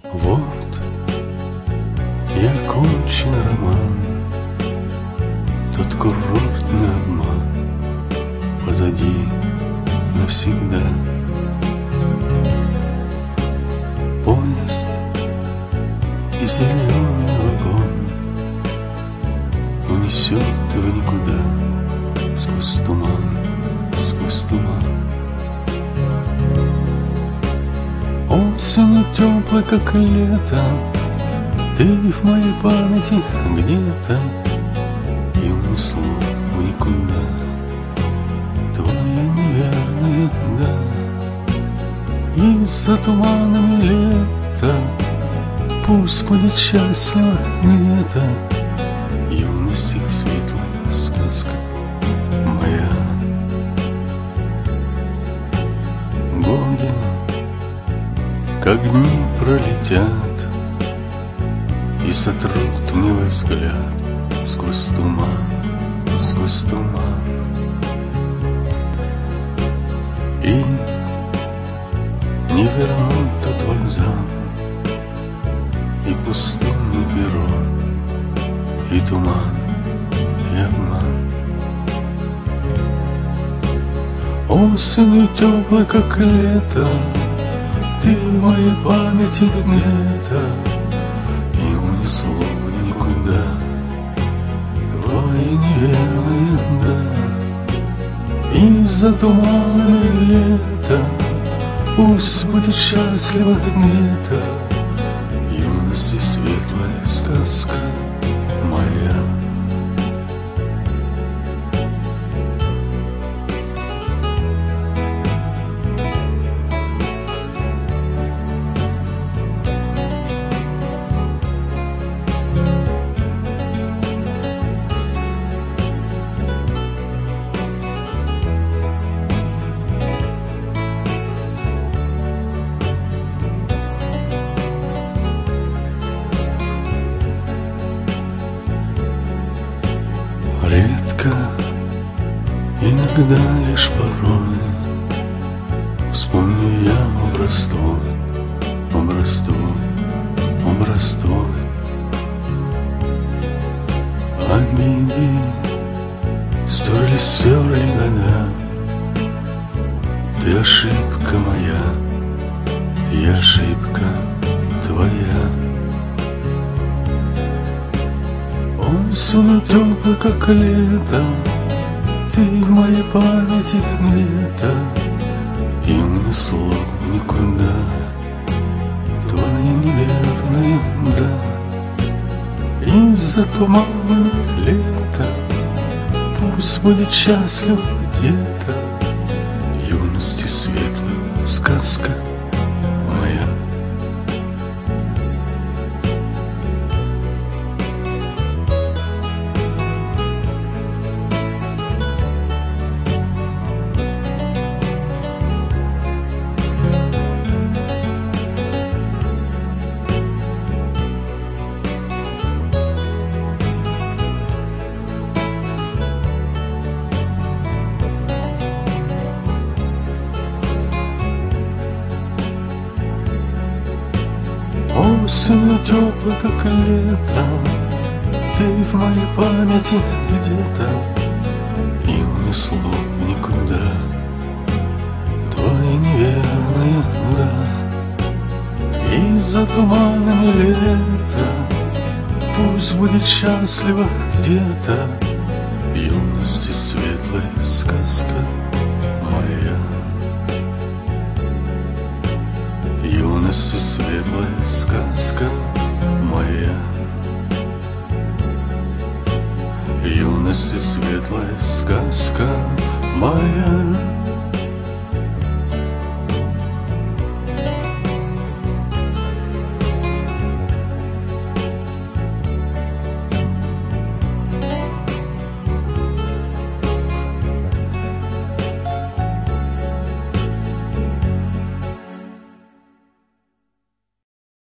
Вот и окончен роман, тот курортный обман позади навсегда. Поезд и зеленый вагон унесет его никуда, сквозь туман, сквозь туман. Осень теплая, как лето, ты в моей памяти где-то, и унесло в никуда твое неверное «да». И за туманами лета пусть будет счастлива где-то юности светлая сказка моя. Годы, как дни пролетят, и сотрут милый взгляд сквозь туман, сквозь туман. И не вернут тот вокзал, и пустынный перрон, и туман, и обман. Осенью теплой, как лето, ты в моей памяти где-то, и унесло в никуда твои неверные «да». И за туманами лета пусть будет счастлива где-то юности светлая сказка моя. Редко, иногда лишь порой вспомню я образ твой, образ твой, образ твой. Обиды стерли года, ты ошибка моя, я ошибка твоя. Осень теплый, как лето, ты в моей памяти где-то, и унесло в никуда твои неверные «да». И за туманом лета пусть будет счастлив где-то юности светлая сказка моя. Осенью теплой, как лето, ты в моей памяти где-то, и унесло в никуда твои неверные «да». И за туманами лета пусть будет счастлива где-то юности светлая сказка моя. Юности светлая сказка моя. Юности светлая сказка моя.